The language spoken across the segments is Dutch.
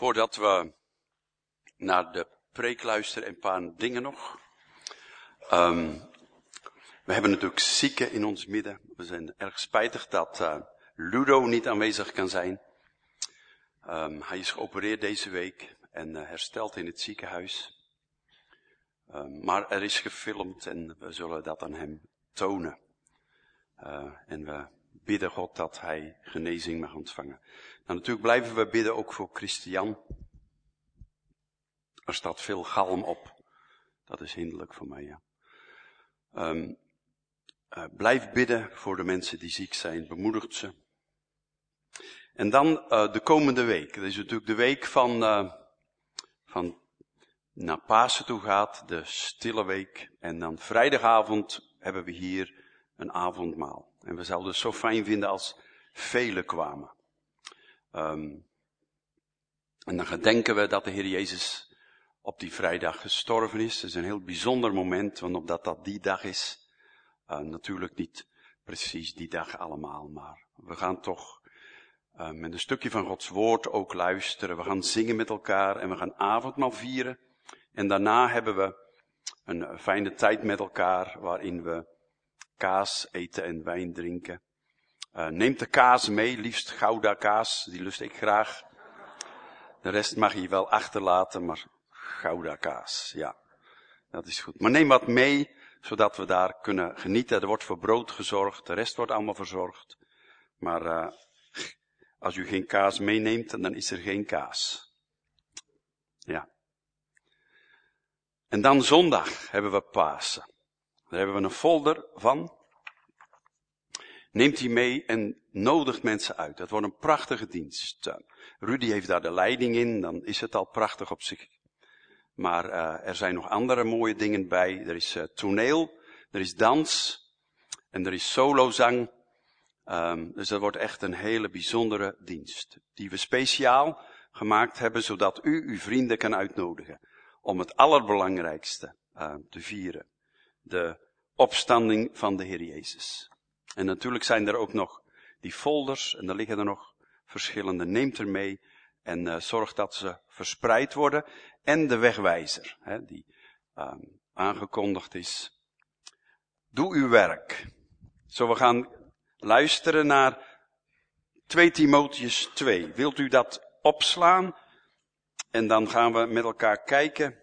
Voordat we naar de preek luisteren, een paar dingen nog. We hebben natuurlijk zieken in ons midden. We zijn erg spijtig dat Ludo niet aanwezig kan zijn. Hij is geopereerd deze week en hersteld in het ziekenhuis. Maar er is gefilmd en we zullen dat aan hem tonen. En we bidden God dat hij genezing mag ontvangen. Nou, natuurlijk blijven we bidden ook voor Christian. Er staat veel galm op. Dat is hinderlijk voor mij, ja. Blijf bidden voor de mensen die ziek zijn. Bemoedigt ze. En dan de komende week. Dat is natuurlijk de week van naar Pasen toe gaat. De stille week. En dan vrijdagavond hebben we hier een avondmaal. En we zouden het zo fijn vinden als velen kwamen. En dan gedenken we dat de Heer Jezus op die vrijdag gestorven is. Het is een heel bijzonder moment, want omdat dat die dag is, natuurlijk niet precies die dag allemaal, maar we gaan toch met een stukje van Gods woord ook luisteren. We gaan zingen met elkaar en we gaan avondmaal vieren. En daarna hebben we een fijne tijd met elkaar, waarin we kaas eten en wijn drinken. Neem de kaas mee, liefst Gouda kaas, die lust ik graag. De rest mag je wel achterlaten, maar Gouda kaas, ja, dat is goed. Maar neem wat mee, zodat we daar kunnen genieten. Er wordt voor brood gezorgd, de rest wordt allemaal verzorgd. Maar als u geen kaas meeneemt, dan is er geen kaas. Ja. En dan zondag hebben we Pasen. Daar hebben we een folder van. Neemt die mee en nodigt mensen uit. Dat wordt een prachtige dienst. Rudy heeft daar de leiding in, dan is het al prachtig op zich. Maar er zijn nog andere mooie dingen bij. Er is toneel, er is dans en er is solozang. Dus dat wordt echt een hele bijzondere dienst. Die we speciaal gemaakt hebben, zodat u uw vrienden kan uitnodigen. Om het allerbelangrijkste te vieren. De opstanding van de Heer Jezus. En natuurlijk zijn er ook nog die folders en er liggen er nog verschillende. Neemt er mee en zorg dat ze verspreid worden. En de wegwijzer, die aangekondigd is. Doe uw werk. Zo, we gaan luisteren naar 2 Timotheüs 2. Wilt u dat opslaan? En dan gaan we met elkaar kijken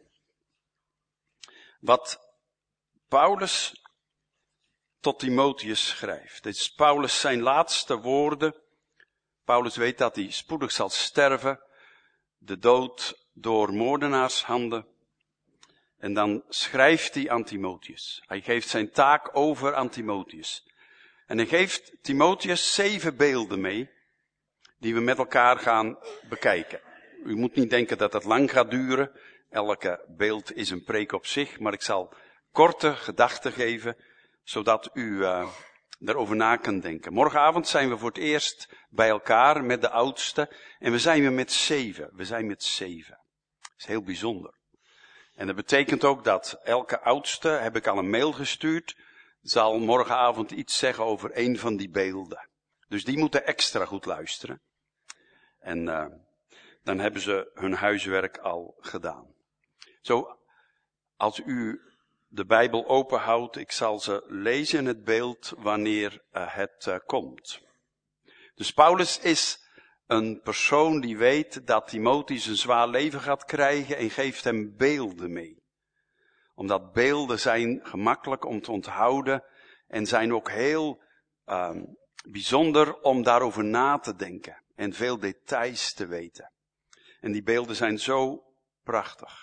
wat Paulus tot Timotheus schrijft. Dit is Paulus zijn laatste woorden. Paulus weet dat hij spoedig zal sterven. De dood door moordenaarshanden. En dan schrijft hij aan Timotheus. Hij geeft zijn taak over aan Timotheus. En hij geeft Timotheus 7 beelden mee, die we met elkaar gaan bekijken. U moet niet denken dat het lang gaat duren. Elke beeld is een preek op zich, maar ik zal korte gedachten geven, zodat u daarover na kunt denken. Morgenavond zijn we voor het eerst bij elkaar met de oudsten. En we zijn met 7. We zijn met 7. Dat is heel bijzonder. En dat betekent ook dat elke oudste, heb ik al een mail gestuurd, zal morgenavond iets zeggen over een van die beelden. Dus die moeten extra goed luisteren. En dan hebben ze hun huiswerk al gedaan. Zo, als u de Bijbel openhoudt, ik zal ze lezen, het beeld, wanneer het komt. Dus Paulus is een persoon die weet dat Timotheus een zwaar leven gaat krijgen en geeft hem beelden mee. Omdat beelden zijn gemakkelijk om te onthouden en zijn ook heel bijzonder om daarover na te denken en veel details te weten. En die beelden zijn zo prachtig.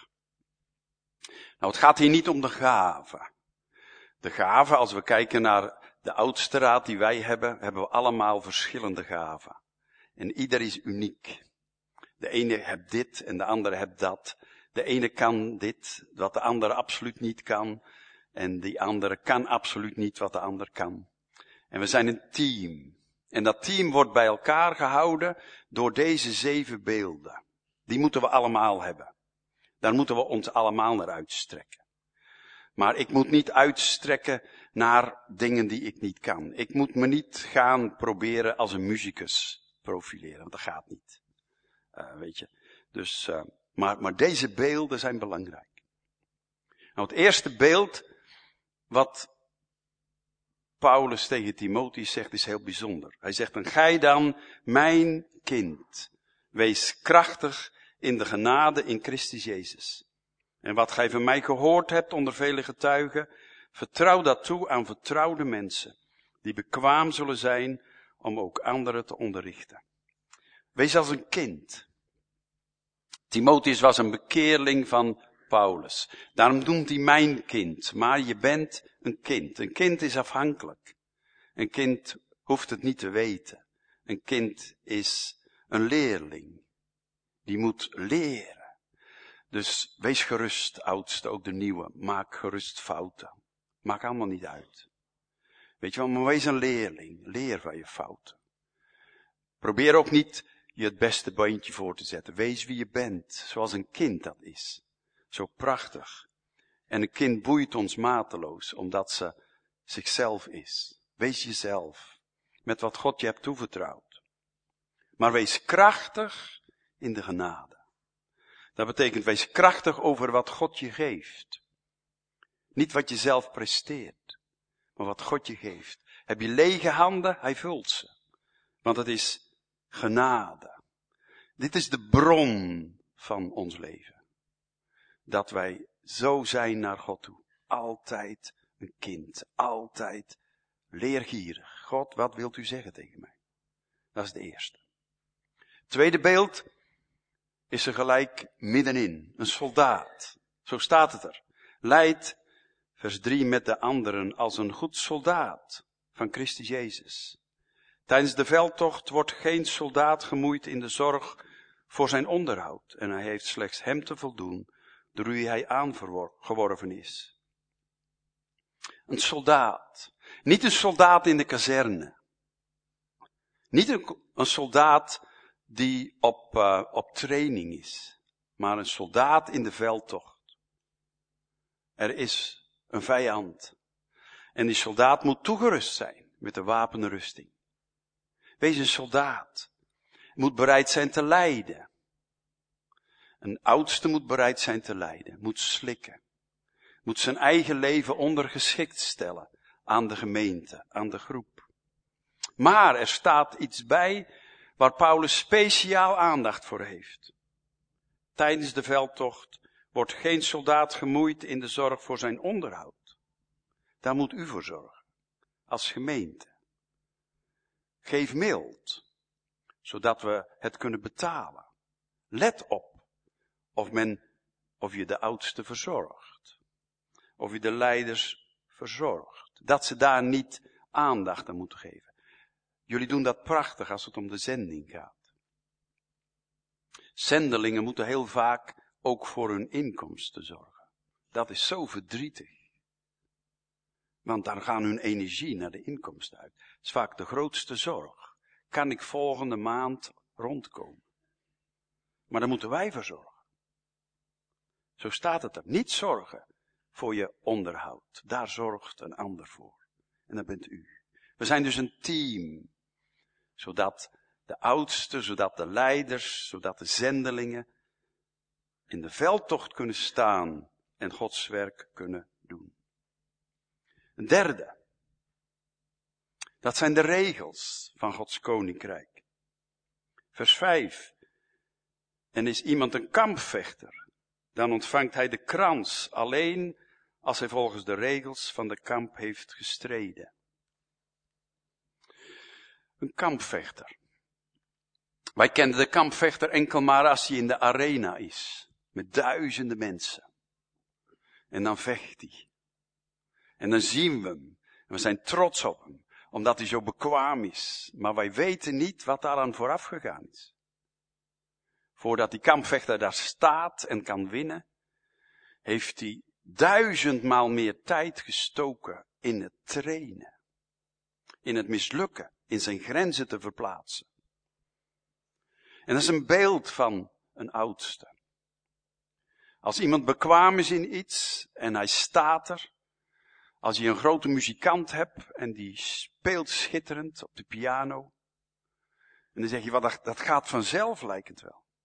Nou, het gaat hier niet om de gave. De gave, als we kijken naar de oudste raad die wij hebben, hebben we allemaal verschillende gaven. En ieder is uniek. De ene hebt dit en de andere hebt dat. De ene kan dit, wat de andere absoluut niet kan. En die andere kan absoluut niet wat de ander kan. En we zijn een team. En dat team wordt bij elkaar gehouden door deze 7 beelden. Die moeten we allemaal hebben. Daar moeten we ons allemaal naar uitstrekken. Maar ik moet niet uitstrekken naar dingen die ik niet kan. Ik moet me niet gaan proberen als een muzikus profileren, want dat gaat niet. Weet je. Dus, maar deze beelden zijn belangrijk. Nou, het eerste beeld wat Paulus tegen Timotheus zegt is heel bijzonder. Hij zegt, en gij dan, mijn kind, wees krachtig in de genade in Christus Jezus. En wat gij van mij gehoord hebt onder vele getuigen, vertrouw dat toe aan vertrouwde mensen, die bekwaam zullen zijn om ook anderen te onderrichten. Wees als een kind. Timotheus was een bekeerling van Paulus. Daarom noemt hij mijn kind. Maar je bent een kind. Een kind is afhankelijk. Een kind hoeft het niet te weten. Een kind is een leerling. Die moet leren. Dus wees gerust, oudste, ook de nieuwe. Maak gerust fouten. Maakt allemaal niet uit. Weet je wel, maar wees een leerling. Leer van je fouten. Probeer ook niet je het beste beentje voor te zetten. Wees wie je bent, zoals een kind dat is. Zo prachtig. En een kind boeit ons mateloos, omdat ze zichzelf is. Wees jezelf, met wat God je hebt toevertrouwd. Maar wees krachtig in de genade. Dat betekent, wees krachtig over wat God je geeft. Niet wat je zelf presteert, maar wat God je geeft. Heb je lege handen, hij vult ze. Want het is genade. Dit is de bron van ons leven. Dat wij zo zijn naar God toe. Altijd een kind. Altijd leergierig. God, wat wilt u zeggen tegen mij? Dat is de eerste. Tweede beeld is er gelijk middenin. Een soldaat. Zo staat het er. Leidt, vers 3, met de anderen als een goed soldaat van Christus Jezus. Tijdens de veldtocht wordt geen soldaat gemoeid in de zorg voor zijn onderhoud. En hij heeft slechts hem te voldoen, door wie hij aangeworven is. Een soldaat. Niet een soldaat in de kazerne. Niet een soldaat die op training is. Maar een soldaat in de veldtocht. Er is een vijand. En die soldaat moet toegerust zijn met de wapenrusting. Wees een soldaat. Moet bereid zijn te lijden. Een oudste moet bereid zijn te lijden. Moet slikken. Moet zijn eigen leven ondergeschikt stellen aan de gemeente, aan de groep. Maar er staat iets bij waar Paulus speciaal aandacht voor heeft. Tijdens de veldtocht wordt geen soldaat gemoeid in de zorg voor zijn onderhoud. Daar moet u voor zorgen, als gemeente. Geef mild, zodat we het kunnen betalen. Let op of je de oudste verzorgt. Of je de leiders verzorgt. Dat ze daar niet aandacht aan moeten geven. Jullie doen dat prachtig als het om de zending gaat. Zendelingen moeten heel vaak ook voor hun inkomsten zorgen. Dat is zo verdrietig. Want dan gaan hun energie naar de inkomsten uit. Dat is vaak de grootste zorg. Kan ik volgende maand rondkomen? Maar daar moeten wij voor zorgen. Zo staat het er. Niet zorgen voor je onderhoud. Daar zorgt een ander voor. En dat bent u. We zijn dus een team. Zodat de oudsten, zodat de leiders, zodat de zendelingen in de veldtocht kunnen staan en Gods werk kunnen doen. Een derde. Dat zijn de regels van Gods koninkrijk. Vers 5. En is iemand een kampvechter, dan ontvangt hij de krans alleen als hij volgens de regels van de kamp heeft gestreden. Een kampvechter. Wij kennen de kampvechter enkel maar als hij in de arena is. Met duizenden mensen. En dan vecht hij. En dan zien we hem. En we zijn trots op hem. Omdat hij zo bekwaam is. Maar wij weten niet wat daaraan vooraf gegaan is. Voordat die kampvechter daar staat en kan winnen. Heeft hij 1000 maal meer tijd gestoken in het trainen. In het mislukken. In zijn grenzen te verplaatsen. En dat is een beeld van een oudste. Als iemand bekwaam is in iets en hij staat er. Als je een grote muzikant hebt en die speelt schitterend op de piano. En dan zeg je, dat gaat vanzelf lijkt het wel.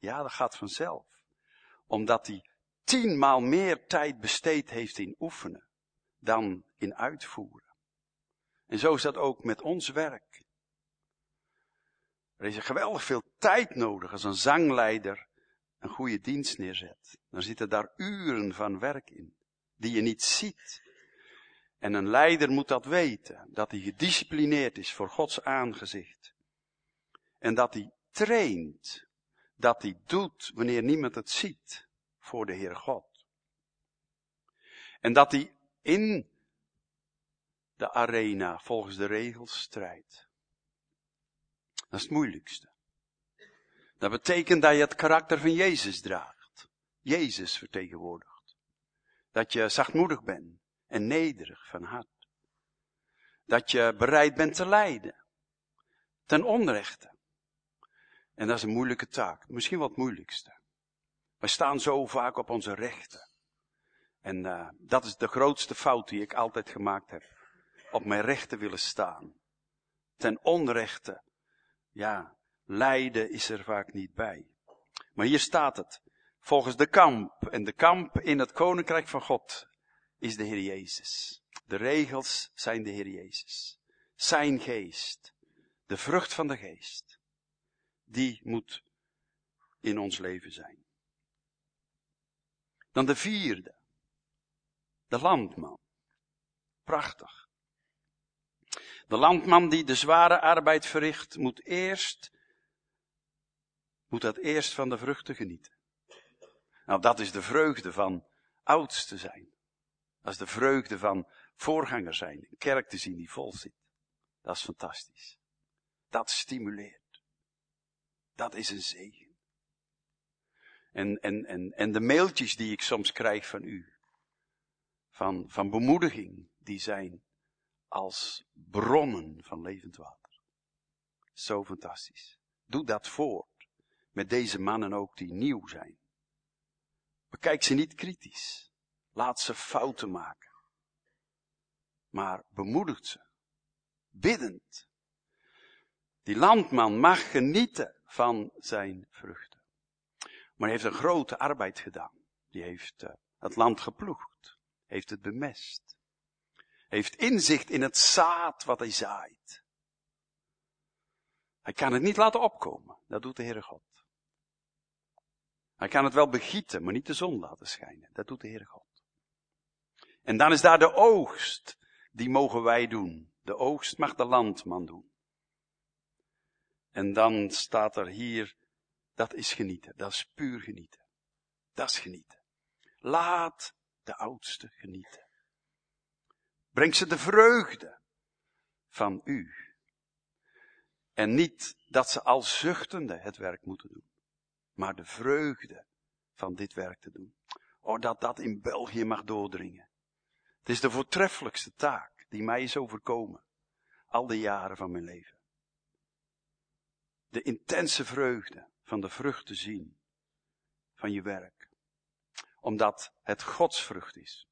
Ja, dat gaat vanzelf. Omdat hij 10 maal meer tijd besteed heeft in oefenen dan in uitvoeren. En zo is dat ook met ons werk. Er is geweldig veel tijd nodig als een zangleider een goede dienst neerzet. Dan zitten daar uren van werk in, die je niet ziet. En een leider moet dat weten, dat hij gedisciplineerd is voor Gods aangezicht. En dat hij traint, dat hij doet wanneer niemand het ziet, voor de Heer God. En dat hij in de arena volgens de regels strijdt. Dat is het moeilijkste. Dat betekent dat je het karakter van Jezus draagt. Jezus vertegenwoordigt. Dat je zachtmoedig bent en nederig van hart. Dat je bereid bent te lijden. Ten onrechte. En dat is een moeilijke taak. Misschien wel het moeilijkste. We staan zo vaak op onze rechten. En dat is de grootste fout die ik altijd gemaakt heb. Op mijn rechten willen staan. Ten onrechte. Ja, lijden is er vaak niet bij. Maar hier staat het. Volgens de kamp. En de kamp in het koninkrijk van God is de Heer Jezus. De regels zijn de Heer Jezus. Zijn geest. De vrucht van de geest. Die moet in ons leven zijn. Dan de 4e. De landman. Prachtig. De landman die de zware arbeid verricht, moet dat eerst van de vruchten genieten. Nou, dat is de vreugde van oudste zijn. Dat is de vreugde van voorganger zijn. Een kerk te zien die vol zit. Dat is fantastisch. Dat stimuleert. Dat is een zegen. En de mailtjes die ik soms krijg van u. Van bemoediging. Die zijn als bronnen van levend water. Zo fantastisch. Doe dat voort. Met deze mannen ook die nieuw zijn. Bekijk ze niet kritisch. Laat ze fouten maken. Maar bemoedigt ze. Biddend. Die landman mag genieten van zijn vruchten. Maar hij heeft een grote arbeid gedaan. Die heeft het land geploegd. Heeft het bemest. Heeft inzicht in het zaad wat hij zaait. Hij kan het niet laten opkomen. Dat doet de Heere God. Hij kan het wel begieten, maar niet de zon laten schijnen. Dat doet de Heere God. En dan is daar de oogst. Die mogen wij doen. De oogst mag de landman doen. En dan staat er hier, dat is genieten. Dat is puur genieten. Dat is genieten. Laat de oudste genieten. Breng ze de vreugde van u. En niet dat ze al zuchtende het werk moeten doen. Maar de vreugde van dit werk te doen. Oh, dat dat in België mag doordringen. Het is de voortreffelijkste taak die mij is overkomen. Al de jaren van mijn leven. De intense vreugde van de vrucht te zien. Van je werk. Omdat het Gods vrucht is.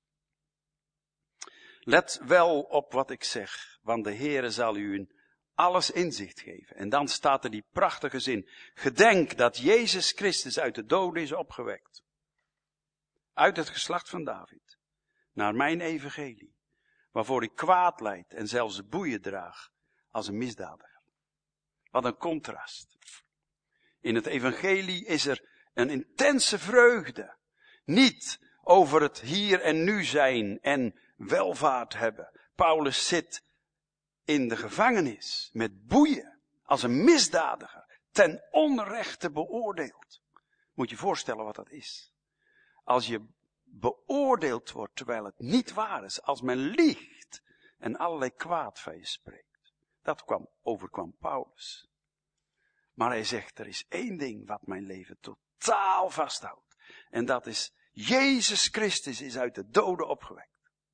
Let wel op wat ik zeg, want de Heere zal u in alles inzicht geven. En dan staat er die prachtige zin. Gedenk dat Jezus Christus uit de doden is opgewekt. Uit het geslacht van David. Naar mijn evangelie. Waarvoor ik kwaad lijd en zelfs boeien draag als een misdadiger. Wat een contrast. In het evangelie is er een intense vreugde. Niet over het hier en nu zijn en welvaart hebben. Paulus zit in de gevangenis met boeien als een misdadiger. Ten onrechte beoordeeld. Moet je voorstellen wat dat is. Als je beoordeeld wordt terwijl het niet waar is. Als men liegt en allerlei kwaad van je spreekt. Dat overkwam Paulus. Maar hij zegt, er is één ding wat mijn leven totaal vasthoudt. En dat is, Jezus Christus is uit de doden opgewekt.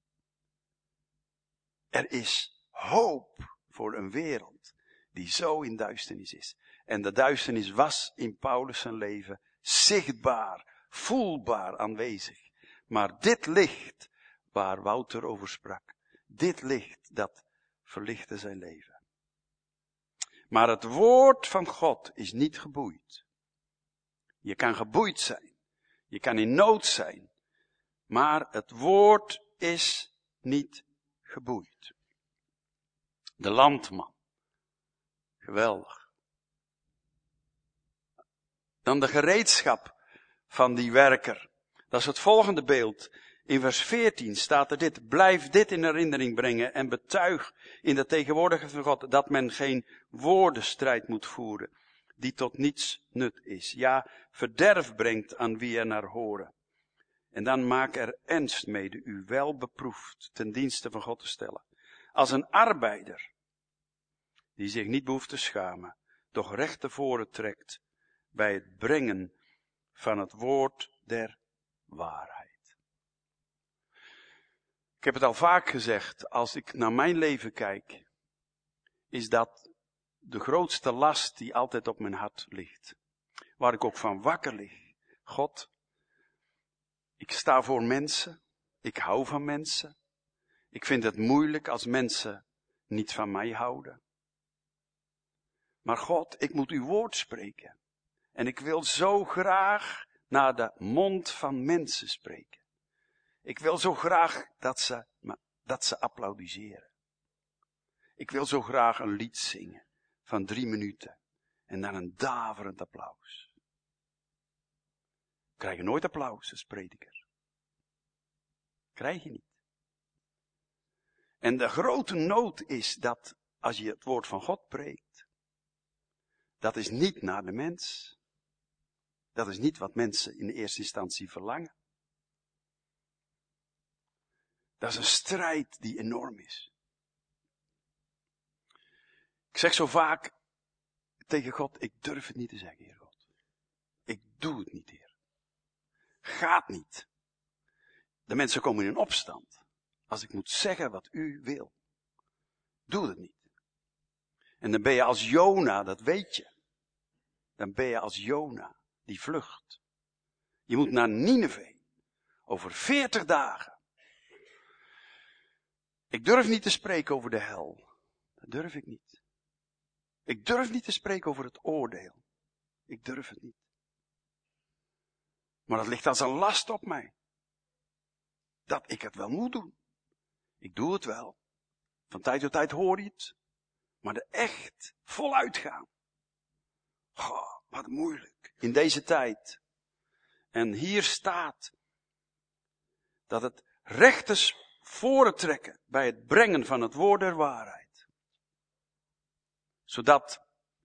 Er is hoop voor een wereld die zo in duisternis is. En de duisternis was in Paulus zijn leven zichtbaar, voelbaar aanwezig. Maar dit licht, waar Wouter over sprak, dit licht, dat verlichtte zijn leven. Maar het woord van God is niet geboeid. Je kan geboeid zijn. Je kan in nood zijn. Maar het woord is niet geboeid. De landman. Geweldig. Dan de gereedschap van die werker. Dat is het volgende beeld. In vers 14 staat er dit. Blijf dit in herinnering brengen en betuig in de tegenwoordigheid van God dat men geen woordenstrijd moet voeren die tot niets nut is. Ja, verderf brengt aan wie er naar horen. En dan maak er ernst mede u wel beproefd ten dienste van God te stellen. Als een arbeider die zich niet behoeft te schamen, doch recht tevoren trekt bij het brengen van het woord der waarheid. Ik heb het al vaak gezegd, als ik naar mijn leven kijk, is dat de grootste last die altijd op mijn hart ligt. Waar ik ook van wakker lig. God, ik sta voor mensen, ik hou van mensen. Ik vind het moeilijk als mensen niet van mij houden. Maar God, ik moet uw woord spreken. En ik wil zo graag naar de mond van mensen spreken. Ik wil zo graag dat ze applaudisseren. Ik wil zo graag een lied zingen van 3 minuten. En dan een daverend applaus. Krijg je nooit applaus als prediker. Krijg je niet. En de grote nood is dat als je het woord van God preekt, dat is niet naar de mens. Dat is niet wat mensen in de eerste instantie verlangen. Dat is een strijd die enorm is. Ik zeg zo vaak tegen God, ik durf het niet te zeggen, Heer God. Ik doe het niet, Heer. Gaat niet. De mensen komen in opstand. Als ik moet zeggen wat u wil. Doe het niet. En dan ben je als Jona, dat weet je. Dan ben je als Jona, die vlucht. Je moet naar Nineve. Over 40 dagen. Ik durf niet te spreken over de hel. Dat durf ik niet. Ik durf niet te spreken over het oordeel. Ik durf het niet. Maar dat ligt als een last op mij. Dat ik het wel moet doen. Ik doe het wel. Van tijd tot tijd hoor je het. Maar er echt voluit gaan. Goh, wat moeilijk. In deze tijd. En hier staat dat het recht is voren trekken bij het brengen van het woord der waarheid. Zodat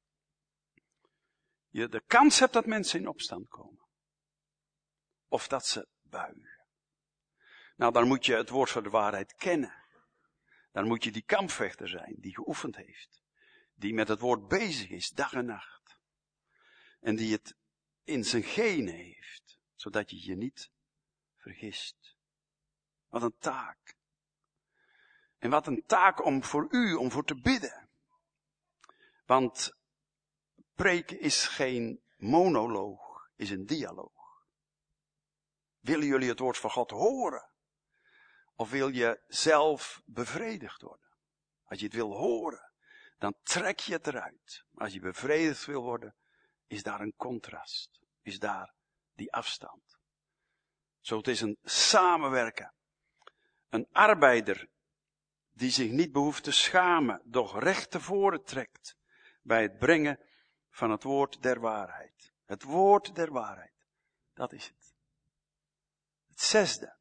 je de kans hebt dat mensen in opstand komen. Of dat ze buigen. Nou, dan moet je het woord van de waarheid kennen. Dan moet je die kampvechter zijn, die geoefend heeft. Die met het woord bezig is, dag en nacht. En die het in zijn genen heeft. Zodat je je niet vergist. Wat een taak. En wat een taak om voor te bidden. Want preken is geen monoloog, is een dialoog. Willen jullie het woord van God horen? Of wil je zelf bevredigd worden? Als je het wil horen, dan trek je het eruit. Maar als je bevredigd wil worden, is daar een contrast. Is daar die afstand. Zo het is een samenwerken. Een arbeider die zich niet behoeft te schamen, doch recht tevoren trekt bij het brengen van het woord der waarheid. Het woord der waarheid, dat is het. Het 6e.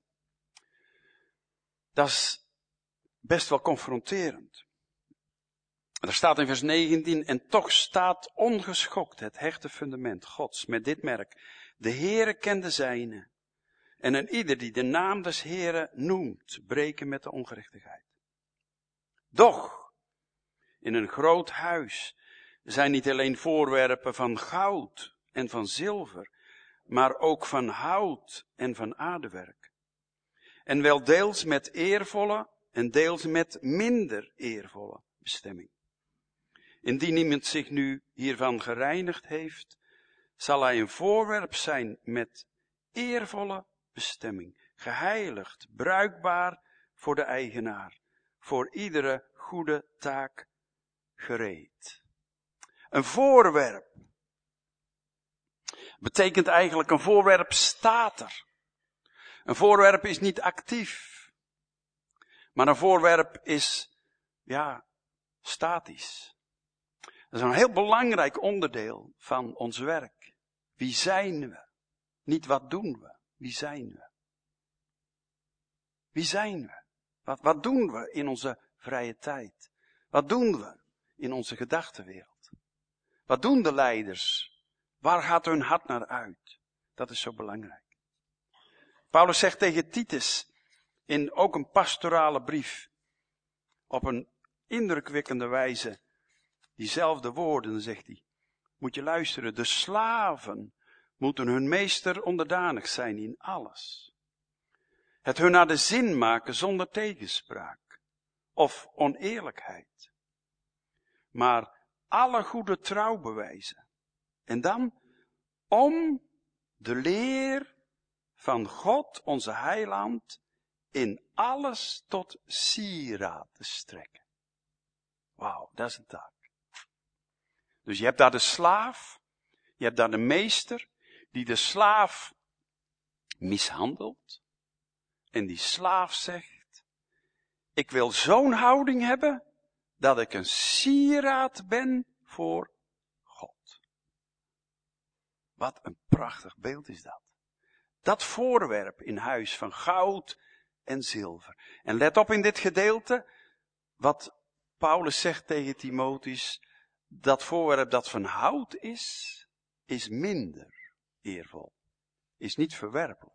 Dat is best wel confronterend. Er staat in vers 19, en toch staat ongeschokt het hechte fundament Gods met dit merk. De Heere kent de zijne. En een ieder die de naam des Heere noemt, breken met de ongerechtigheid. Doch, in een groot huis zijn niet alleen voorwerpen van goud en van zilver, maar ook van hout en van aardewerk. En wel deels met eervolle en deels met minder eervolle bestemming. Indien iemand zich nu hiervan gereinigd heeft, zal hij een voorwerp zijn met eervolle bestemming, geheiligd, bruikbaar voor de eigenaar, voor iedere goede taak gereed. Een voorwerp. Betekent eigenlijk een voorwerp staat er. Een voorwerp is niet actief. Maar een voorwerp is, statisch. Dat is een heel belangrijk onderdeel van ons werk. Wie zijn we? Niet wat doen we. Wie zijn we? Wie zijn we? Wat doen we in onze vrije tijd? Wat doen we in onze gedachtenwereld? Wat doen de leiders? Waar gaat hun hart naar uit? Dat is zo belangrijk. Paulus zegt tegen Titus, in ook een pastorale brief, op een indrukwekkende wijze, diezelfde woorden zegt hij, moet je luisteren, de slaven moeten hun meester onderdanig zijn in alles. Het hun naar de zin maken zonder tegenspraak of oneerlijkheid. Maar alle goede trouw bewijzen. En dan om de leer van God, onze heiland, in alles tot sieraad te strekken. Wauw, dat is een taak. Dus je hebt daar de slaaf, je hebt daar de meester, die de slaaf mishandelt. En die slaaf zegt, ik wil zo'n houding hebben, dat ik een sieraad ben voor God. Wat een prachtig beeld is dat. Dat voorwerp in huis van goud en zilver. En let op in dit gedeelte, wat Paulus zegt tegen Timotheus, dat voorwerp dat van hout is minder eervol. Is niet verwerpelijk.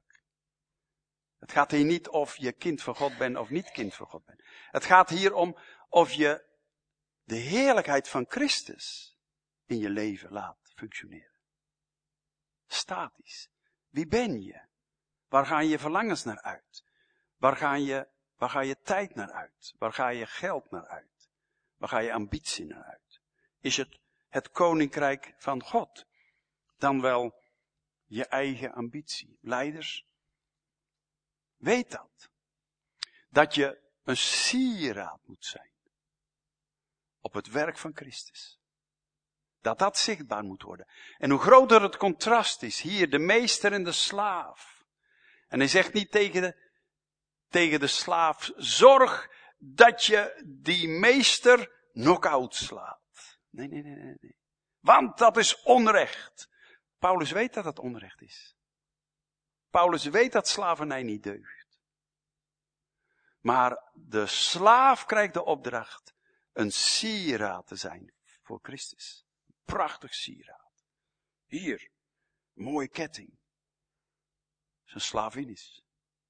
Het gaat hier niet of je kind van God bent of niet kind van God bent. Het gaat hier om of je de heerlijkheid van Christus in je leven laat functioneren. Statisch. Wie ben je? Waar gaan je verlangens naar uit? Waar ga je tijd naar uit? Waar ga je geld naar uit? Waar ga je ambitie naar uit? Is het koninkrijk van God dan wel je eigen ambitie? Leiders, weet dat. Dat je een sieraad moet zijn. Op het werk van Christus. Dat zichtbaar moet worden. En hoe groter het contrast is, hier de meester en de slaaf. En hij zegt niet tegen de slaaf, zorg dat je die meester knock-out slaat. Nee. Want dat is onrecht. Paulus weet dat het onrecht is. Paulus weet dat slavernij niet deugt. Maar de slaaf krijgt de opdracht een sieraad te zijn voor Christus. Een prachtig sieraad. Hier, een mooie ketting. Zijn slavin is.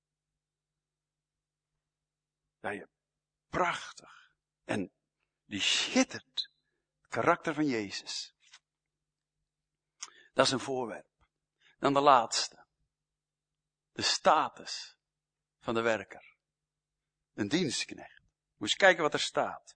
Prachtig. En die schittert. Het karakter van Jezus. Dat is een voorwerp. Dan de laatste. De status van de werker. Een dienstknecht. Moet eens kijken wat er staat.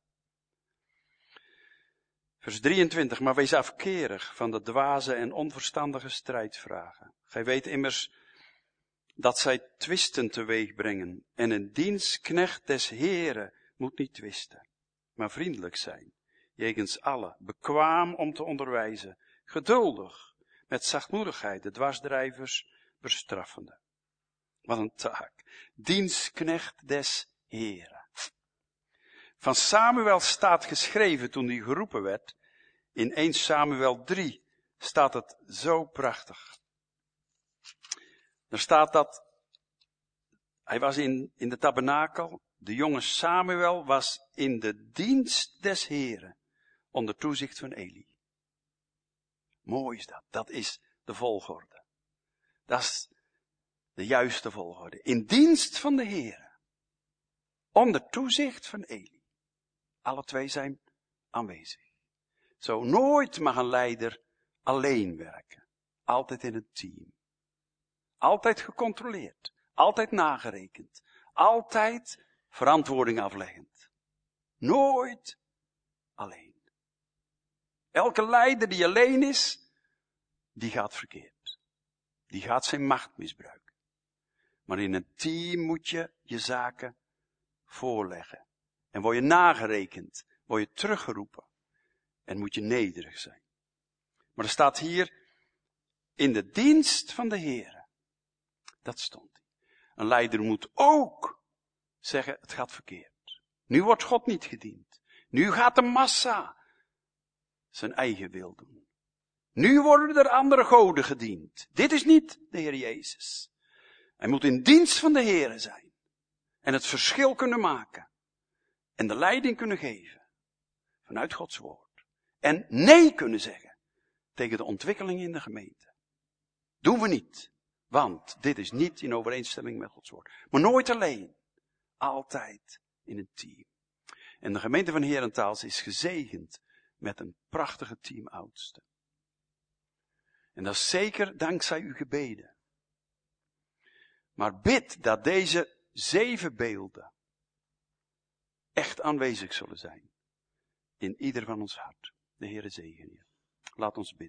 Vers 23. Maar wees afkerig van de dwaze en onverstandige strijdvragen. Gij weet immers dat zij twisten teweeg brengen. En een dienstknecht des Heren moet niet twisten, maar vriendelijk zijn. Jegens allen, bekwaam om te onderwijzen, geduldig, met zachtmoedigheid de dwarsdrijvers bestraffende. Wat een taak. Dienstknecht des Heren. Van Samuel staat geschreven toen hij geroepen werd. In 1 Samuel 3 staat het zo prachtig. Er staat dat hij was in de tabernakel. De jonge Samuel was in de dienst des Heren. Onder toezicht van Eli. Mooi is dat. Dat is de volgorde. Dat is de juiste volgorde. In dienst van de Heren. Onder toezicht van Eli. Alle twee zijn aanwezig. Zo nooit mag een leider alleen werken. Altijd in een team. Altijd gecontroleerd. Altijd nagerekend. Altijd verantwoording afleggend. Nooit alleen. Elke leider die alleen is, die gaat verkeerd. Die gaat zijn macht misbruiken. Maar in een team moet je je zaken voorleggen. En word je nagerekend. Word je teruggeroepen. En moet je nederig zijn. Maar er staat hier, In de dienst van de Heere. Dat stond hij. Een leider moet ook zeggen, het gaat verkeerd. Nu wordt God niet gediend. Nu gaat de massa zijn eigen wil doen. Nu worden er andere goden gediend. Dit is niet de Heer Jezus. Hij moet in dienst van de Heere zijn. En het verschil kunnen maken. En de leiding kunnen geven. Vanuit Gods woord. En nee kunnen zeggen. Tegen de ontwikkeling in de gemeente. Doen we niet. Want dit is niet in overeenstemming met Gods woord. Maar nooit alleen. Altijd in een team. En de gemeente van Herentals is gezegend met een prachtige team oudsten. En dat is zeker dankzij uw gebeden. Maar bid dat deze 7 beelden echt aanwezig zullen zijn. In ieder van ons hart. De Heere zegen je. Laat ons bidden.